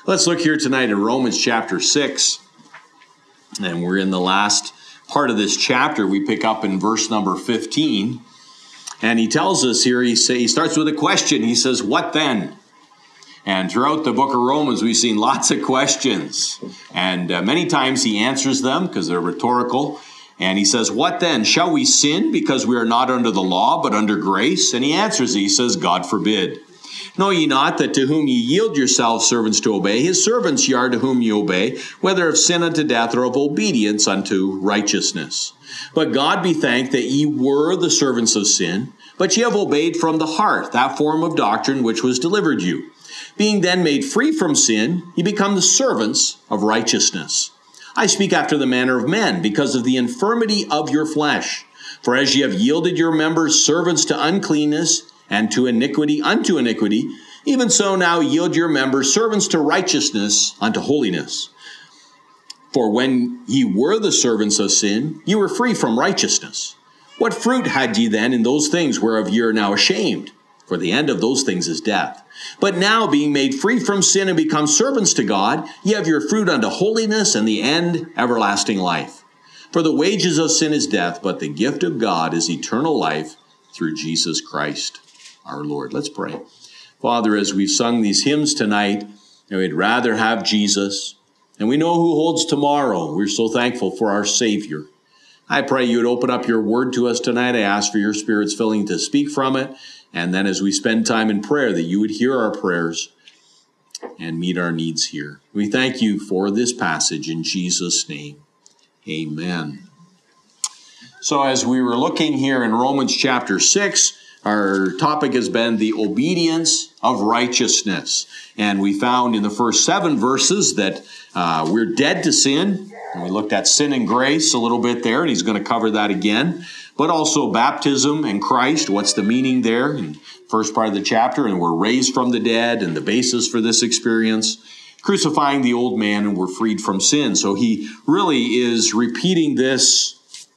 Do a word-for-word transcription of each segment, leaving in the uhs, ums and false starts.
Let's look here tonight at Romans chapter six, and we're in the last part of this chapter. We pick up in verse number fifteen, and he tells us here, he, say, he starts with a question. He says, what then? And throughout the book of Romans, we've seen lots of questions, and uh, many times he answers them because they're rhetorical. And he says, what then? Shall we sin because we are not under the law, but under grace? And he answers, he says, God forbid. Know ye not that to whom ye yield yourselves servants to obey, his servants ye are to whom ye obey, whether of sin unto death or of obedience unto righteousness. But God be thanked that ye were the servants of sin, but ye have obeyed from the heart that form of doctrine which was delivered you. Being then made free from sin, ye become the servants of righteousness. I speak after the manner of men, because of the infirmity of your flesh. For as ye have yielded your members servants to uncleanness, and to iniquity unto iniquity, even so now yield your members servants to righteousness unto holiness. For when ye were the servants of sin, ye were free from righteousness. What fruit had ye then in those things whereof ye are now ashamed? For the end of those things is death. But now, being made free from sin and become servants to God, ye have your fruit unto holiness, and the end everlasting life. For the wages of sin is death, but the gift of God is eternal life through Jesus Christ our Lord. Let's pray. Father, as we've sung these hymns tonight, and we'd rather have Jesus, and we know who holds tomorrow. We're so thankful for our Savior. I pray you would open up your word to us tonight. I ask for your Spirit's filling to speak from it. And then as we spend time in prayer, that you would hear our prayers and meet our needs here. We thank you for this passage in Jesus' name. Amen. So as we were looking here in Romans chapter six, our topic has been the obedience of righteousness. And we found in the first seven verses that uh, we're dead to sin. And we looked at sin and grace a little bit there, and he's going to cover that again. But also baptism and Christ, what's the meaning there in the first part of the chapter, and we're raised from the dead, and the basis for this experience, crucifying the old man, and we're freed from sin. So he really is repeating this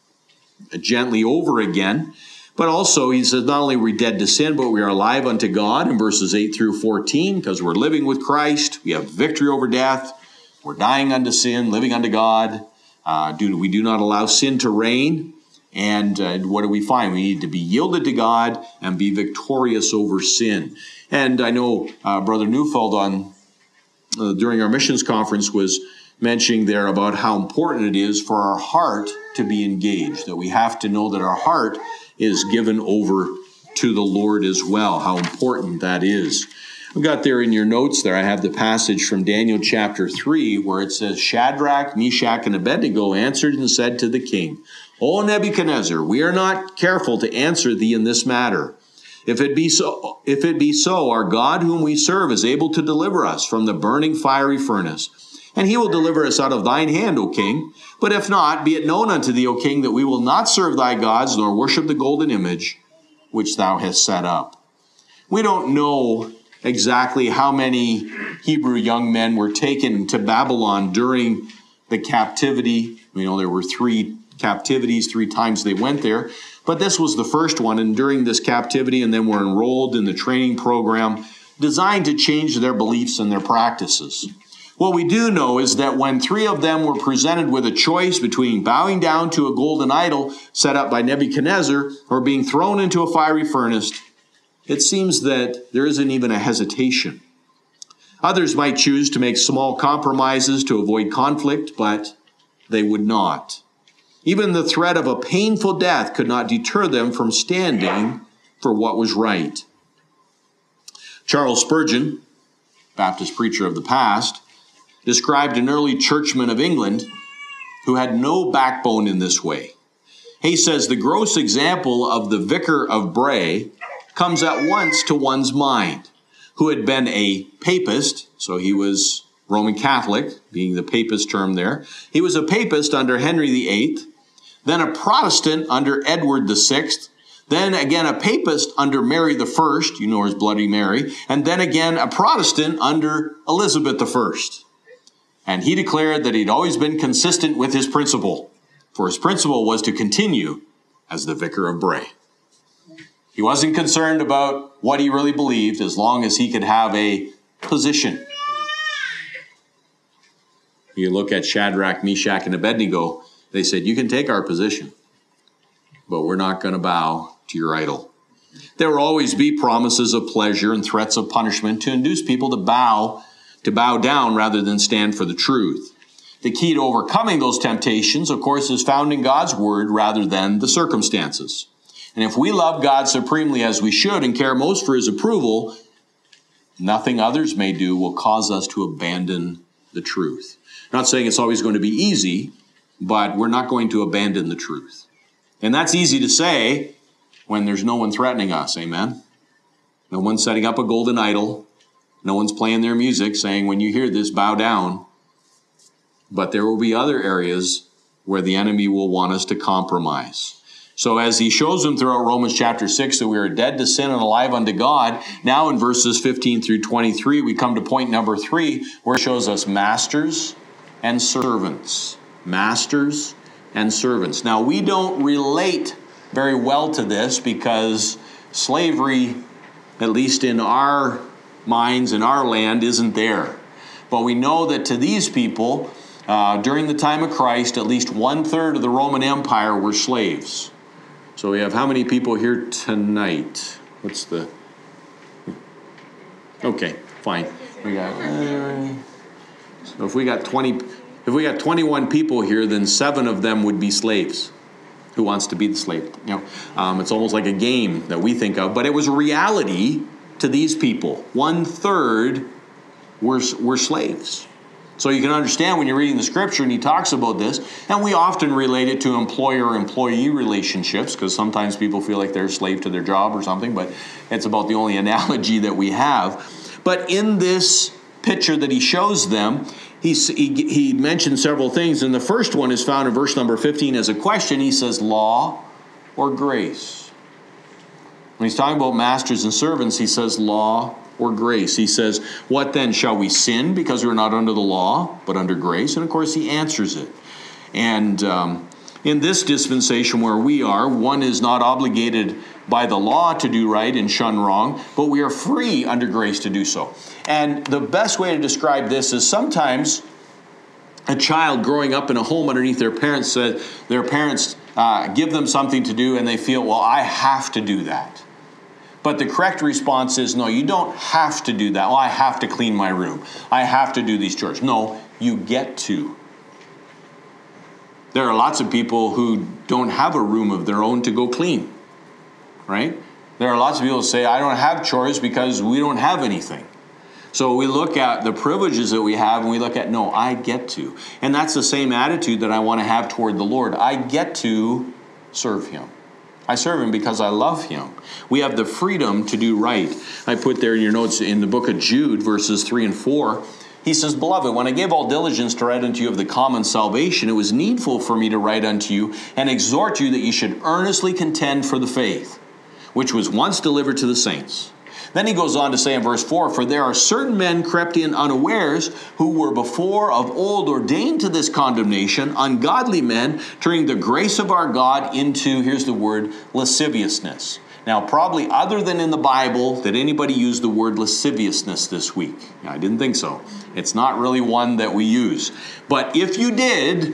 gently over again. But also, he says, not only are we dead to sin, but we are alive unto God in verses eight through fourteen, because we're living with Christ. We have victory over death. We're dying unto sin, living unto God. Uh, do, we do not allow sin to reign. And uh, what do we find? We need to be yielded to God and be victorious over sin. And I know uh, Brother Neufeld on uh, during our missions conference was mentioning there about how important it is for our heart to be engaged, that we have to know that our heart is given over to the Lord as well, how important that is. I've got there in your notes there, I have the passage from Daniel chapter three, where it says, Shadrach, Meshach, and Abednego answered and said to the king, O Nebuchadnezzar, we are not careful to answer thee in this matter. If it be so, if it be so, our God whom we serve is able to deliver us from the burning fiery furnace, and he will deliver us out of thine hand, O king. But if not, be it known unto thee, O king, that we will not serve thy gods, nor worship the golden image which thou hast set up. We don't know exactly how many Hebrew young men were taken to Babylon during the captivity. We know there were three captivities, three times they went there. But this was the first one, and during this captivity, and then were enrolled in the training program designed to change their beliefs and their practices. What we do know is that when three of them were presented with a choice between bowing down to a golden idol set up by Nebuchadnezzar or being thrown into a fiery furnace, it seems that there isn't even a hesitation. Others might choose to make small compromises to avoid conflict, but they would not. Even the threat of a painful death could not deter them from standing for what was right. Charles Spurgeon, Baptist preacher of the past, described an early churchman of England who had no backbone in this way. He says, the gross example of the vicar of Bray comes at once to one's mind, who had been a papist, so he was Roman Catholic, being the papist term there. He was a papist under Henry the Eighth, then a Protestant under Edward the Sixth, then again a papist under Mary the First, you know her as Bloody Mary, and then again a Protestant under Elizabeth the First. And he declared that he'd always been consistent with his principle, for his principle was to continue as the vicar of Bray. He wasn't concerned about what he really believed as long as he could have a position. You look at Shadrach, Meshach, and Abednego, they said, you can take our position, but we're not going to bow to your idol. There will always be promises of pleasure and threats of punishment to induce people to bow, to bow down rather than stand for the truth. The key to overcoming those temptations, of course, is found in God's word rather than the circumstances. And if we love God supremely as we should and care most for his approval, nothing others may do will cause us to abandon the truth. I'm not saying it's always going to be easy, but we're not going to abandon the truth. And that's easy to say when there's no one threatening us, amen? No one's setting up a golden idol. No one's playing their music saying, when you hear this, bow down. But there will be other areas where the enemy will want us to compromise. So as he shows them throughout Romans chapter six that we are dead to sin and alive unto God, now in verses fifteen through twenty-three, we come to point number three, where it shows us masters and servants. Masters and servants. Now, we don't relate very well to this because slavery, at least in our minds, in our land, isn't there. But we know that to these people, uh, during the time of Christ, at least one-third of the Roman Empire were slaves. So we have how many people here tonight? What's the... Okay, fine. We got... Uh, so if we got twenty... If we got twenty-one people here, then seven of them would be slaves. Who wants to be the slave? You know, um, it's almost like a game that we think of, but it was a reality to these people. One-third were, were slaves. So you can understand when you're reading the scripture and he talks about this, and we often relate it to employer-employee relationships because sometimes people feel like they're a slave to their job or something, but it's about the only analogy that we have. But in this picture that he shows them, he, he, he mentioned several things, and the first one is found in verse number fifteen as a question. He says, law or grace? When he's talking about masters and servants, he says law or grace. He says, what then? Shall we sin because we're not under the law, but under grace? And of course, he answers it. And um, in this dispensation where we are, one is not obligated by the law to do right and shun wrong, but we are free under grace to do so. And the best way to describe this is sometimes a child growing up in a home underneath their parents said, their parents uh, give them something to do and they feel, well, I have to do that. But the correct response is, no, you don't have to do that. Well, I have to clean my room. I have to do these chores. No, you get to. There are lots of people who don't have a room of their own to go clean, right? There are lots of people who say, I don't have chores because we don't have anything. So we look at the privileges that we have and we look at, no, I get to. And that's the same attitude that I want to have toward the Lord. I get to serve him. I serve him because I love him. We have the freedom to do right. I put there in your notes in the book of Jude, verses three and four. He says, Beloved, when I gave all diligence to write unto you of the common salvation, it was needful for me to write unto you and exhort you that you should earnestly contend for the faith, which was once delivered to the saints. Then he goes on to say in verse four, For there are certain men crept in unawares, who were before of old ordained to this condemnation, ungodly men, turning the grace of our God into, here's the word, lasciviousness. Now, probably other than in the Bible, did anybody use the word lasciviousness this week? I didn't think so. It's not really one that we use. But if you did,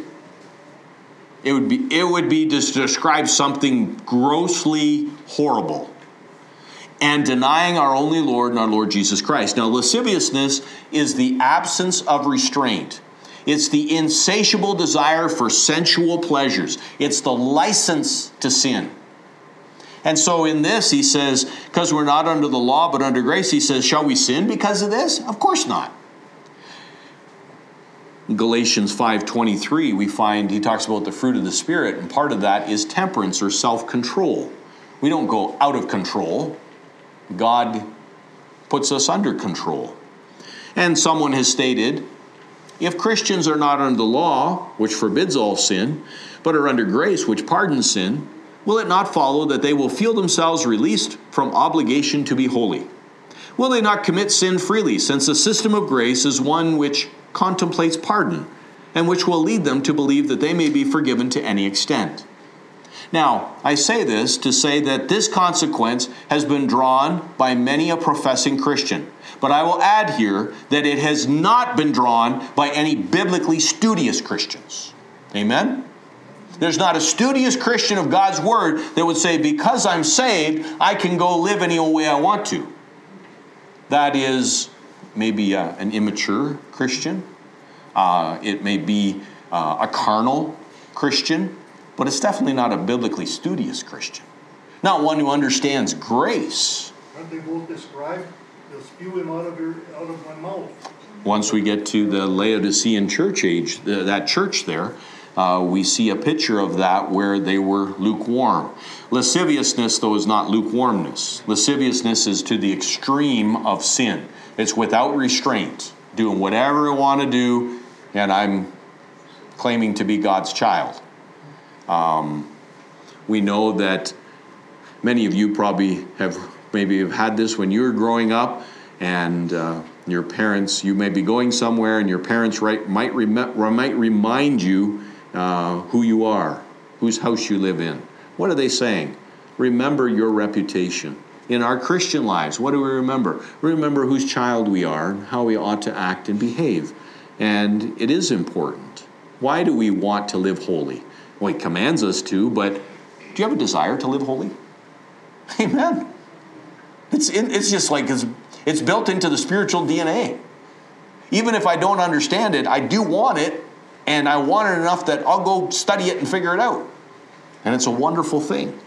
it would be, it would be to describe something grossly horrible. And denying our only Lord and our Lord Jesus Christ. Now, lasciviousness is the absence of restraint. It's the insatiable desire for sensual pleasures. It's the license to sin. And so in this, he says, because we're not under the law, but under grace, he says, shall we sin because of this? Of course not. In Galatians five twenty-three, we find he talks about the fruit of the Spirit, and part of that is temperance or self-control. We don't go out of control. God puts us under control. And someone has stated, if Christians are not under the law, which forbids all sin, but are under grace, which pardons sin, will it not follow that they will feel themselves released from obligation to be holy? Will they not commit sin freely, since the system of grace is one which contemplates pardon, and which will lead them to believe that they may be forgiven to any extent? Now, I say this to say that this consequence has been drawn by many a professing Christian. But I will add here that it has not been drawn by any biblically studious Christians. Amen? There's not a studious Christian of God's Word that would say, because I'm saved, I can go live any old way I want to. That is maybe a, an immature Christian. Uh, it may be uh, a carnal Christian. But it's definitely not a biblically studious Christian. Not one who understands grace. Aren't they both described? They'll spew him out of your out of my mouth. Once we get to the Laodicean church age, the, that church there, uh, we see a picture of that where they were lukewarm. Lasciviousness, though, is not lukewarmness. Lasciviousness is to the extreme of sin. It's without restraint, doing whatever I want to do, and I'm claiming to be God's child. Um, we know that many of you probably have maybe have had this when you were growing up, and uh, your parents, you may be going somewhere, and your parents right, might rem- might remind you uh, who you are, whose house you live in. What are they saying? Remember your reputation. In our Christian lives, what do we remember? We remember whose child we are and how we ought to act and behave. And it is important. Why do we want to live holy? Well, he commands us to, but do you have a desire to live holy? Amen. It's in, it's just like it's, it's built into the spiritual D N A. Even if I don't understand it, I do want it, and I want it enough that I'll go study it and figure it out. And it's a wonderful thing.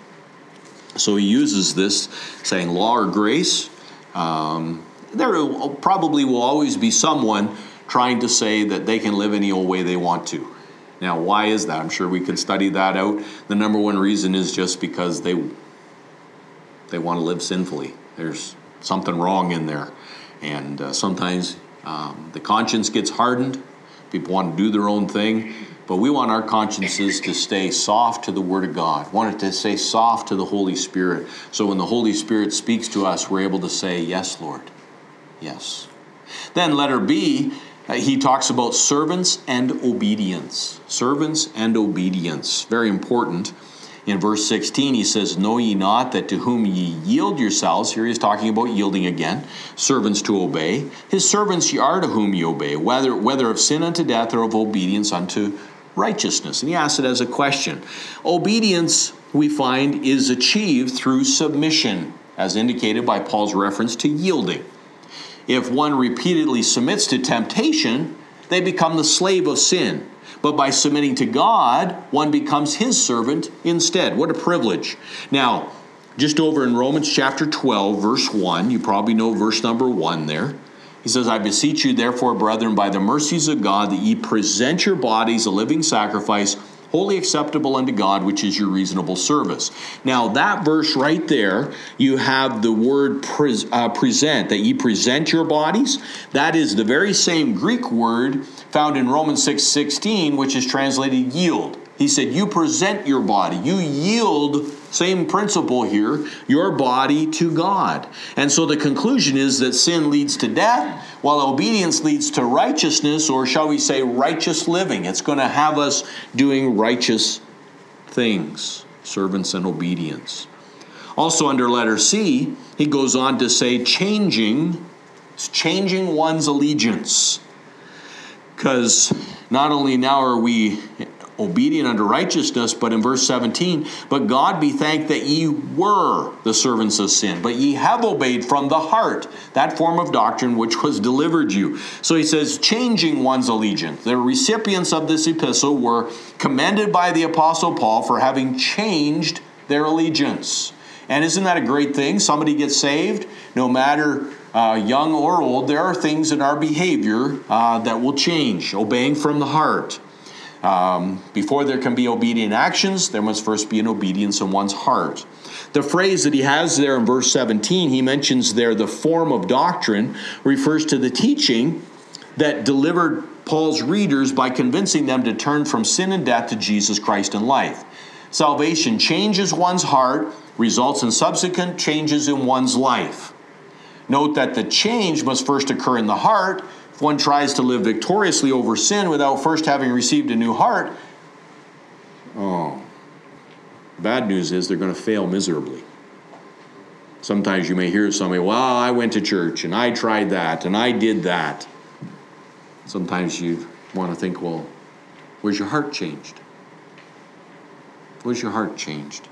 So he uses this, saying law or grace. Um, there probably will always be someone trying to say that they can live any old way they want to. Now, why is that? I'm sure we can study that out. The number one reason is just because they they want to live sinfully. There's something wrong in there. And uh, sometimes um, the conscience gets hardened. People want to do their own thing. But we want our consciences to stay soft to the Word of God. Want it to stay soft to the Holy Spirit. So when the Holy Spirit speaks to us, we're able to say, yes, Lord. Yes. Then letter B, Uh, he talks about servants and obedience. Servants and obedience. Very important. In verse sixteen, he says, know ye not that to whom ye yield yourselves, here he's talking about yielding again, servants to obey. His servants ye are to whom ye obey, whether, whether of sin unto death or of obedience unto righteousness. And he asks it as a question. Obedience, we find, is achieved through submission, as indicated by Paul's reference to yielding. If one repeatedly submits to temptation, they become the slave of sin. But by submitting to God, one becomes his servant instead. What a privilege. Now, just over in Romans chapter twelve, verse one, you probably know verse number one there. He says, I beseech you, therefore, brethren, by the mercies of God, that ye present your bodies a living sacrifice, wholly acceptable unto God, which is your reasonable service. Now, that verse right there, you have the word pre- uh, present, that ye present your bodies. That is the very same Greek word found in Romans six sixteen, which is translated yield. He said, you present your body. You yield, same principle here, your body to God. And so the conclusion is that sin leads to death, while obedience leads to righteousness, or shall we say righteous living. It's going to have us doing righteous things, servants and obedience. Also under letter C, he goes on to say changing, changing one's allegiance. Because not only now are we obedient unto righteousness, but in verse seventeen, but God be thanked that ye were the servants of sin, but ye have obeyed from the heart that form of doctrine which was delivered you. So he says, changing one's allegiance. The recipients of this epistle were commended by the Apostle Paul for having changed their allegiance. And isn't that a great thing? Somebody gets saved, no matter uh, young or old, there are things in our behavior uh, that will change, obeying from the heart. Um, before there can be obedient actions, there must first be an obedience in one's heart. The phrase that he has there in verse seventeen, he mentions there the form of doctrine, refers to the teaching that delivered Paul's readers by convincing them to turn from sin and death to Jesus Christ and life. Salvation changes one's heart, results in subsequent changes in one's life. Note that the change must first occur in the heart. If one tries to live victoriously over sin without first having received a new heart, oh, The bad news is they're going to fail miserably. Sometimes you may hear somebody, well, I went to church and I tried that and I did that. Sometimes you want to think, well, where's your heart changed? Where's your heart changed?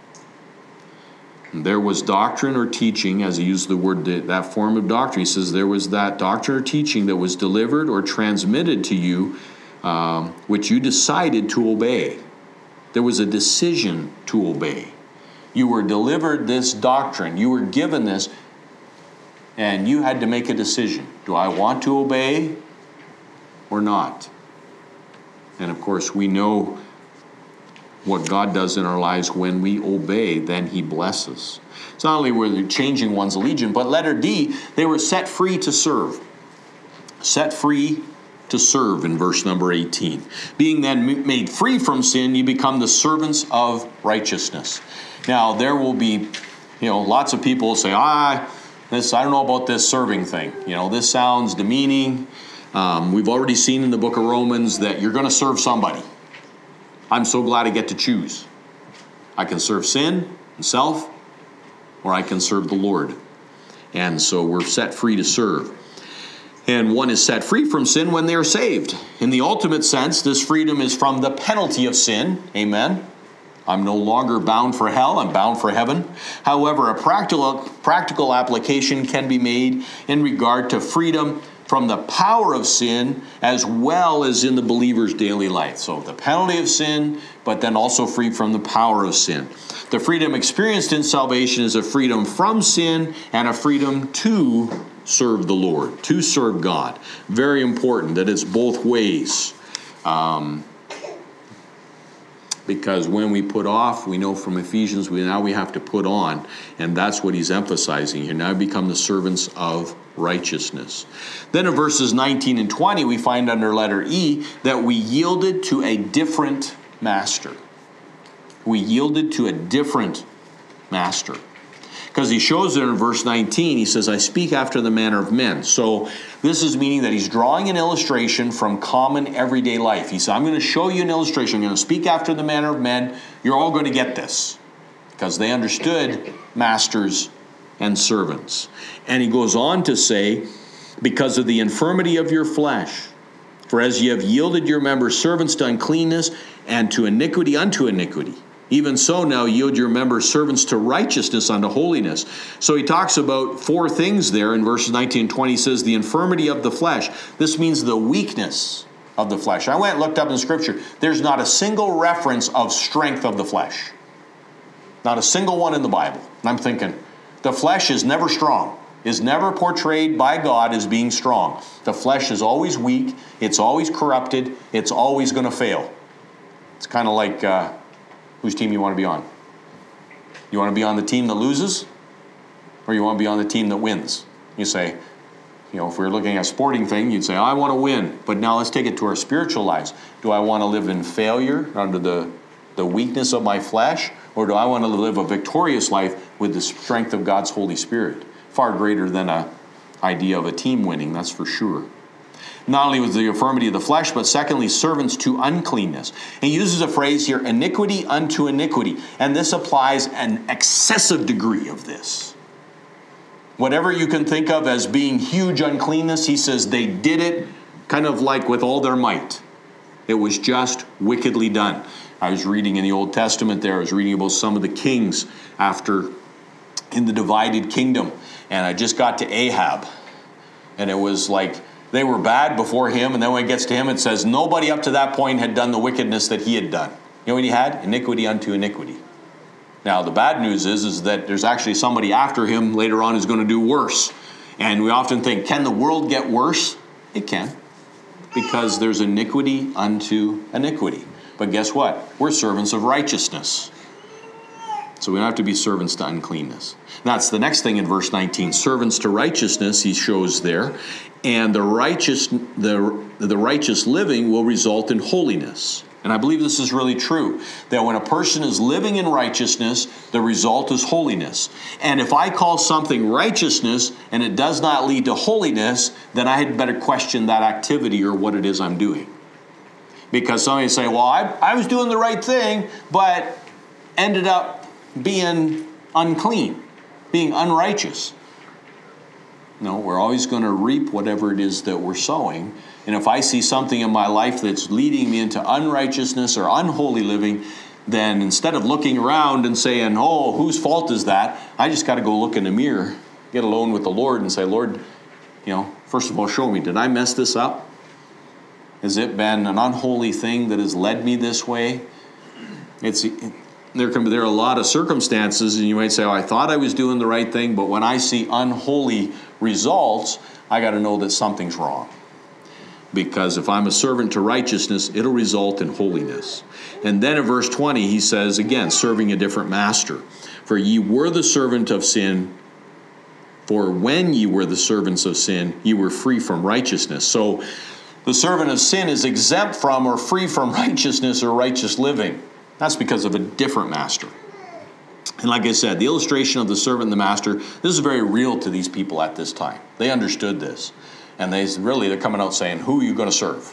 And there was doctrine or teaching, as he used the word, that form of doctrine. He says there was that doctrine or teaching that was delivered or transmitted to you, um, which you decided to obey. There was a decision to obey. You were delivered this doctrine. You were given this, and you had to make a decision. Do I want to obey or not? And of course, we know what God does in our lives when we obey, then he blesses. It's not only were they changing one's allegiance, but letter D, they were set free to serve. Set free to serve in verse number eighteen. Being then made free from sin, you become the servants of righteousness. Now, there will be, you know, lots of people say, ah, this, I don't know about this serving thing. You know, this sounds demeaning. Um, we've already seen in the book of Romans that you're going to serve somebody. I'm so glad I get to choose. I can serve sin and self, or I can serve the Lord. And so we're set free to serve. And one is set free from sin when they are saved. In the ultimate sense, this freedom is from the penalty of sin. Amen. I'm no longer bound for hell. I'm bound for heaven. However, a practical, practical application can be made in regard to freedom from the power of sin, as well as in the believer's daily life. So the penalty of sin, but then also free from the power of sin. The freedom experienced in salvation is a freedom from sin and a freedom to serve the Lord, to serve God. Very important that it's both ways. Um, because when we put off, we know from Ephesians, we now we have to put on. And that's what he's emphasizing here. Now become the servants of righteousness. Then in verses nineteen and twenty, we find under letter E that we yielded to a different master. We yielded to a different master. Because he shows it in verse nineteen, he says, I speak after the manner of men. So this is meaning that he's drawing an illustration from common everyday life. He said, I'm going to show you an illustration. I'm going to speak after the manner of men. You're all going to get this. Because they understood masters and servants. And he goes on to say, because of the infirmity of your flesh, for as ye have yielded your members servants to uncleanness and to iniquity unto iniquity, even so now yield your members servants to righteousness unto holiness. So he talks about four things there in verses nineteen and twenty. He says the infirmity of the flesh. This means the weakness of the flesh. I went and looked up in Scripture. There's not a single reference of strength of the flesh. Not a single one in the Bible. And I'm thinking, the flesh is never strong. Is never portrayed by God as being strong. The flesh is always weak. It's always corrupted. It's always going to fail. It's kind of like... Uh, Whose team you want to be on? You want to be on the team that loses? Or you want to be on the team that wins? You say, you know, if we we're looking at a sporting thing, you'd say, I want to win. But now let's take it to our spiritual lives. Do I want to live in failure under the, the weakness of my flesh? Or do I want to live a victorious life with the strength of God's Holy Spirit? Far greater than an idea of a team winning, that's for sure. Not only was the infirmity of the flesh, but secondly, servants to uncleanness. And he uses a phrase here, iniquity unto iniquity. And this applies an excessive degree of this. Whatever you can think of as being huge uncleanness, he says they did it kind of like with all their might. It was just wickedly done. I was reading in the Old Testament there, I was reading about some of the kings after in the divided kingdom. And I just got to Ahab. And it was like... they were bad before him, and then when it gets to him, it says nobody up to that point had done the wickedness that he had done. You know what he had? Iniquity unto iniquity. Now, the bad news is, is that there's actually somebody after him later on who's going to do worse. And we often think, can the world get worse? It can. Because there's iniquity unto iniquity. But guess what? We're servants of righteousness. So we don't have to be servants to uncleanness. That's the next thing in verse nineteen. Servants to righteousness, he shows there. And the righteous, the, the righteous living will result in holiness. And I believe this is really true. That when a person is living in righteousness, the result is holiness. And if I call something righteousness and it does not lead to holiness, then I had better question that activity or what it is I'm doing. Because somebody say, well, I, I was doing the right thing, but... ended up being unclean, being unrighteous. No, we're always going to reap whatever it is that we're sowing. And if I see something in my life that's leading me into unrighteousness or unholy living, then instead of looking around and saying, oh, whose fault is that? I just got to go look in the mirror, get alone with the Lord and say, Lord, you know, first of all, show me, did I mess this up? Has it been an unholy thing that has led me this way? It's there can be there are a lot of circumstances, and you might say, oh, I thought I was doing the right thing, but when I see unholy results, I got to know that something's wrong. Because if I'm a servant to righteousness, it'll result in holiness. And then in verse twenty, he says, again, serving a different master. For ye were the servant of sin, for when ye were the servants of sin, ye were free from righteousness. So the servant of sin is exempt from or free from righteousness or righteous living. That's because of a different master. And like I said, the illustration of the servant and the master, this is very real to these people at this time. They understood this. And they really, they're coming out saying, who are you going to serve?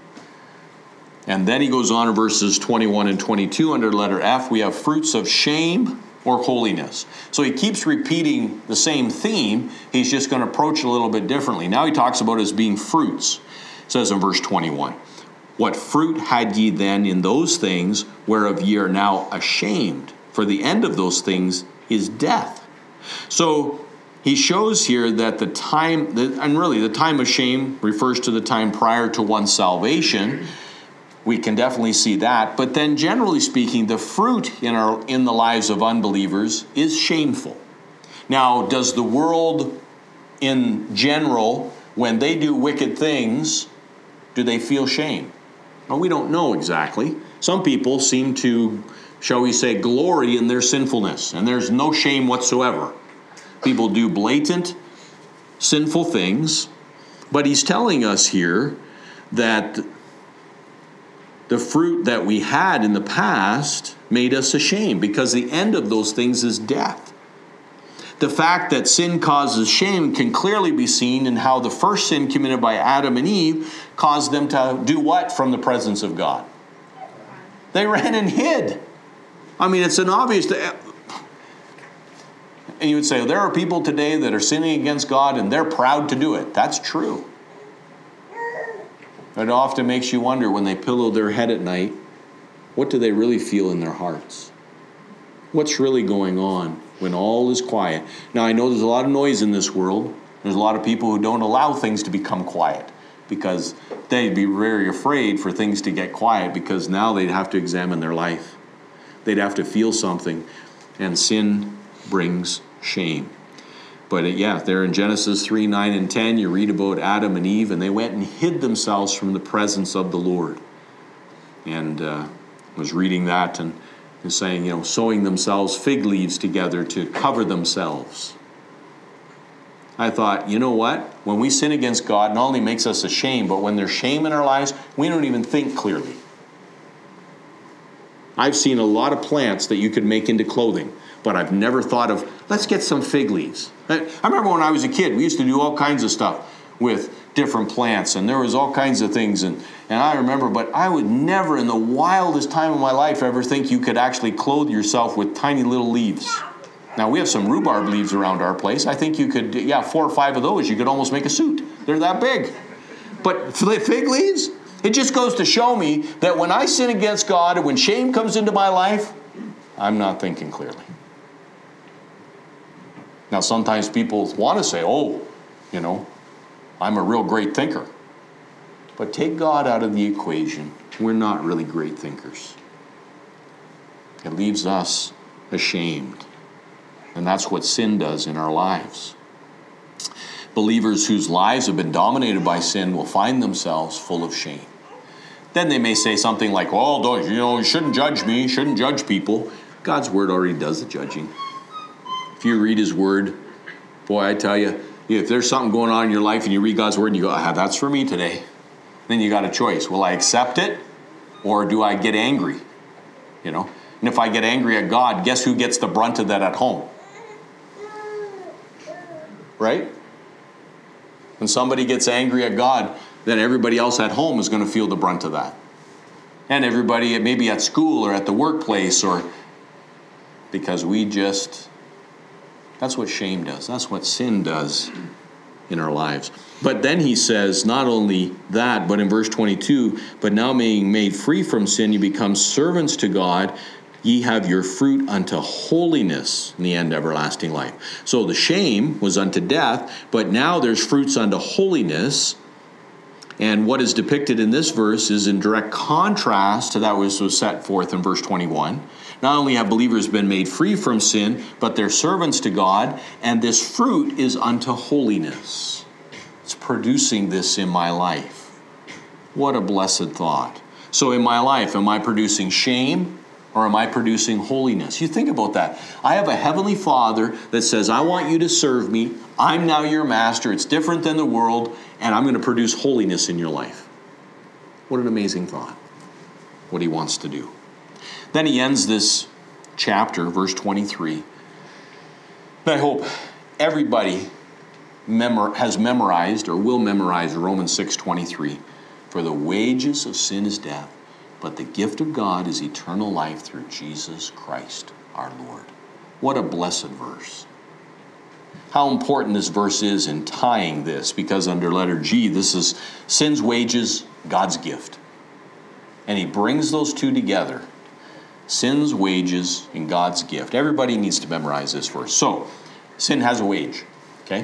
And then he goes on in verses twenty-one and twenty-two under letter F, we have fruits of shame or holiness. So he keeps repeating the same theme. He's just going to approach it a little bit differently. Now he talks about it as being fruits. It says in verse twenty-one, what fruit had ye then in those things whereof ye are now ashamed? For the end of those things is death. So he shows here that the time, and really the time of shame refers to the time prior to one's salvation. We can definitely see that. But then generally speaking, the fruit in our in the lives of unbelievers is shameful. Now, does the world in general, when they do wicked things, do they feel shame? Well, we don't know exactly. Some people seem to, shall we say, glory in their sinfulness, and there's no shame whatsoever. People do blatant, sinful things, but he's telling us here that the fruit that we had in the past made us ashamed, because the end of those things is death. The fact that sin causes shame can clearly be seen in how the first sin committed by Adam and Eve caused them to do what from the presence of God? They ran and hid. I mean, it's an obvious... And you would say, there are people today that are sinning against God and they're proud to do it. That's true. It often makes you wonder when they pillow their head at night, what do they really feel in their hearts? What's really going on when all is quiet? Now, I know there's a lot of noise in this world. There's a lot of people who don't allow things to become quiet because they'd be very afraid for things to get quiet, because now they'd have to examine their life. They'd have to feel something, and sin brings shame. But yeah, there in Genesis three, nine, and ten, you read about Adam and Eve, and they went and hid themselves from the presence of the Lord. And uh, I was reading that and was saying, you know, sewing themselves fig leaves together to cover themselves. I thought, you know what? When we sin against God, not only makes us ashamed, but when there's shame in our lives, we don't even think clearly. I've seen a lot of plants that you could make into clothing, but I've never thought of, let's get some fig leaves. I remember when I was a kid, we used to do all kinds of stuff with different plants, and there was all kinds of things, and, and I remember, but I would never in the wildest time of my life ever think you could actually clothe yourself with tiny little leaves. Now, we have some rhubarb leaves around our place. I think you could, yeah, four or five of those, you could almost make a suit. They're that big. But fig leaves? It just goes to show me that when I sin against God and when shame comes into my life, I'm not thinking clearly. Now, sometimes people want to say, oh, you know, I'm a real great thinker. But take God out of the equation. We're not really great thinkers. It leaves us ashamed. And that's what sin does in our lives. Believers whose lives have been dominated by sin will find themselves full of shame. Then they may say something like, oh, don't, you know, you shouldn't judge me, you shouldn't judge people. God's word already does the judging. If you read his word, boy, I tell you, if there's something going on in your life and you read God's word and you go, ah, that's for me today, then you got a choice. Will I accept it, or do I get angry? You know, and if I get angry at God, guess who gets the brunt of that at home? Right? When somebody gets angry at God, then everybody else at home is going to feel the brunt of that. And everybody, maybe at school or at the workplace, or because we just, that's what shame does. That's what sin does in our lives. But then he says, not only that, but in verse twenty-two, but now being made free from sin, you become servants to God. Ye have your fruit unto holiness in the end, everlasting life. So the shame was unto death, but now there's fruits unto holiness. And what is depicted in this verse is in direct contrast to that which was set forth in verse twenty-one. Not only have believers been made free from sin, but they're servants to God, and this fruit is unto holiness. It's producing this in my life. What a blessed thought. So in my life, am I producing shame or am I producing holiness? You think about that. I have a heavenly Father that says, I want you to serve me. I'm now your master. It's different than the world, and I'm going to produce holiness in your life. What an amazing thought. What he wants to do. Then he ends this chapter, verse twenty-three. And I hope everybody memor- has memorized or will memorize Romans six twenty-three. For the wages of sin is death, but the gift of God is eternal life through Jesus Christ our Lord. What a blessed verse. How important this verse is in tying this, because under letter G, this is sin's wages, God's gift. And he brings those two together. Sin's wages and God's gift. Everybody needs to memorize this verse. So, sin has a wage, okay?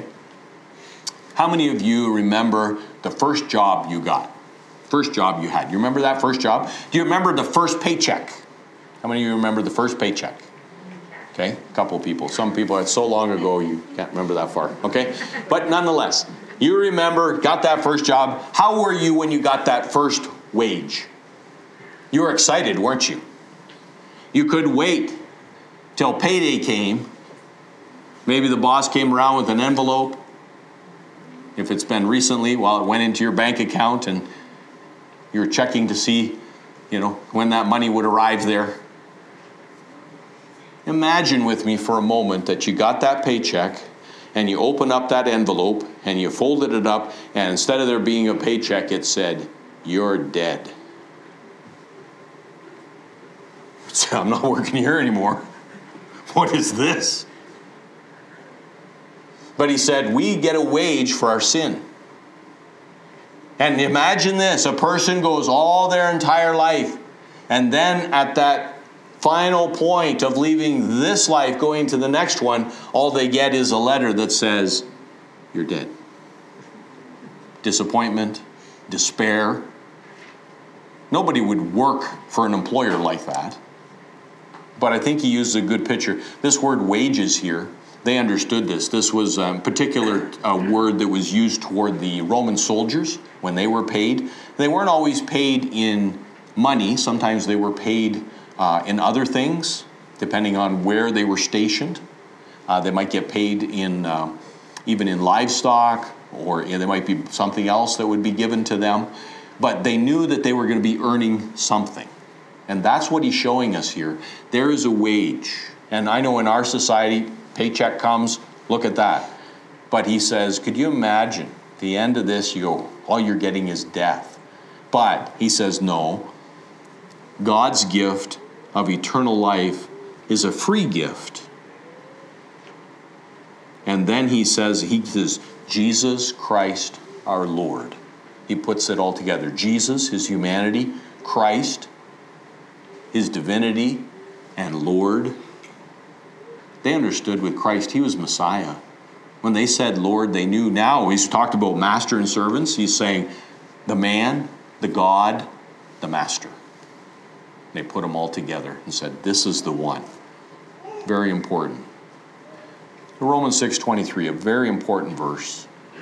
How many of you remember the first job you got? First job you had. You remember that first job? Do you remember the first paycheck? How many of you remember the first paycheck? Okay, a couple of people. Some people, it's so long ago you can't remember that far, okay? But nonetheless, you remember, got that first job. How were you when you got that first wage? You were excited, weren't you? You could wait till payday came. Maybe the boss came around with an envelope. If it's been recently, well, it went into your bank account and you're checking to see, you know, when that money would arrive there. Imagine with me for a moment that you got that paycheck and you open up that envelope and you folded it up, and instead of there being a paycheck, it said, "You're dead." I'm not working here anymore. What is this? But he said, we get a wage for our sin. And imagine this, a person goes all their entire life, and then at that final point of leaving this life, going to the next one, all they get is a letter that says, you're dead. Disappointment, despair. Nobody would work for an employer like that. But I think he used a good picture. This word wages here, they understood this. This was a particular uh, word that was used toward the Roman soldiers when they were paid. They weren't always paid in money. Sometimes they were paid uh, in other things, depending on where they were stationed. Uh, they might get paid in uh, even in livestock, or you know, there might be something else that would be given to them. But they knew that they were going to be earning something. And that's what he's showing us here. There is a wage. And I know in our society, paycheck comes, look at that. But he says, could you imagine the end of this, you go, all you're getting is death. But he says, no. God's gift of eternal life is a free gift. And then he says, he says, Jesus Christ our Lord. He puts it all together. Jesus, his humanity, Christ, his divinity, and Lord. They understood with Christ, he was Messiah. When they said Lord, they knew. Now he's talked about master and servants. He's saying the man, the God, the master. They put them all together and said, this is the one. Very important. Romans six twenty-three, a very important verse.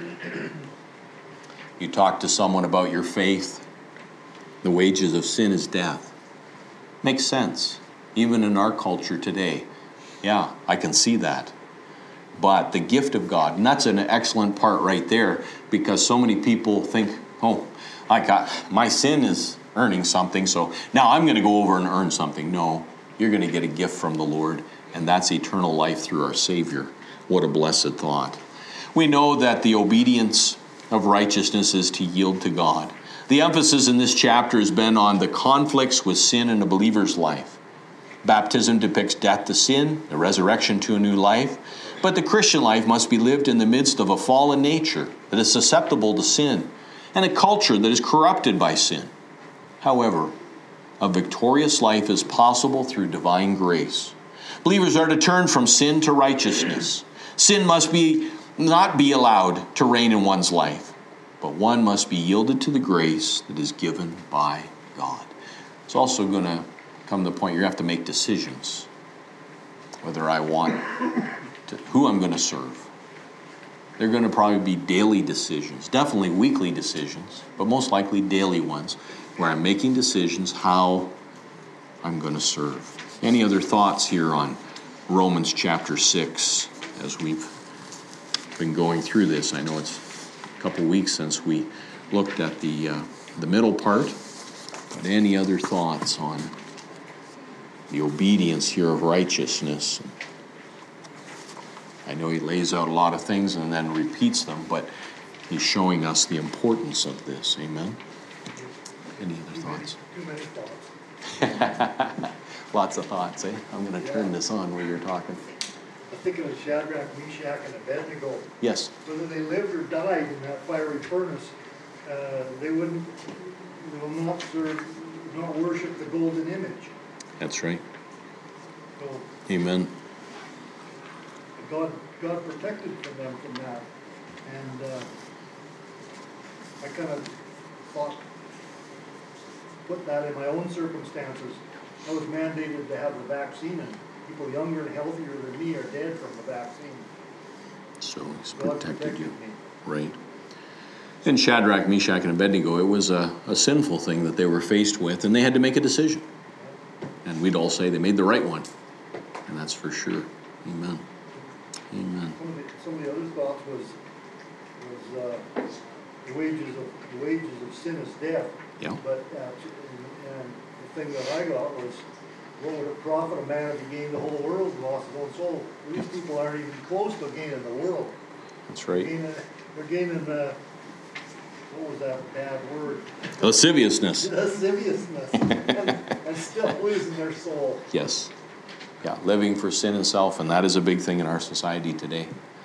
You talk to someone about your faith. The wages of sin is death. Makes sense, even in our culture today. Yeah, I can see that. But the gift of God, and that's an excellent part right there, because so many people think, oh, I got my sin is earning something, so now I'm going to go over and earn something. No, you're going to get a gift from the Lord, and that's eternal life through our Savior. What a blessed thought. We know that the obedience of righteousness is to yield to God. The emphasis in this chapter has been on the conflicts with sin in a believer's life. Baptism depicts death to sin, the resurrection to a new life. But the Christian life must be lived in the midst of a fallen nature that is susceptible to sin and a culture that is corrupted by sin. However, a victorious life is possible through divine grace. Believers are to turn from sin to righteousness. Sin must be not be allowed to reign in one's life, but one must be yielded to the grace that is given by God. It's also going to come to the point you have to make decisions. Whether I want to, who I'm going to serve. They're going to probably be daily decisions, definitely weekly decisions, but most likely daily ones, where I'm making decisions how I'm going to serve. Any other thoughts here on Romans chapter six as we've been going through this? I know it's a couple weeks since we looked at the uh, the middle part, but any other thoughts on the obedience here of righteousness? I know he lays out a lot of things and then repeats them, but he's showing us the importance of this. Amen? Any other thoughts? Too many thoughts. Lots of thoughts, eh? I'm going to turn this on while you're talking. I'm thinking of Shadrach, Meshach, and Abednego. Yes. Whether they lived or died in that fiery furnace, uh, they wouldn't, they will not serve, not worship the golden image. That's right. So Amen. God, God protected from them from that, and uh, I kind of thought, put that in my own circumstances. I was mandated to have the vaccine, and people younger and healthier than me are dead from the vaccine. So he's God protected protected you. me. Right. In Shadrach, Meshach, and Abednego, it was a, a sinful thing that they were faced with, and they had to make a decision. And we'd all say they made the right one. And that's for sure. Amen. Amen. Some of the, some of the other thoughts was was uh, the wages of the wages of sin is death. Yeah. But uh, and the thing that I got was, what would it profit a man if he gained the whole world and lost his own soul? These Yeah. people aren't even close to gaining the world. That's They're right. gaining, they're gaining uh, what was that bad word? Lasciviousness. Lasciviousness, and, and still losing their soul. Yes. Yeah, living for sin and self, and that is a big thing in our society today.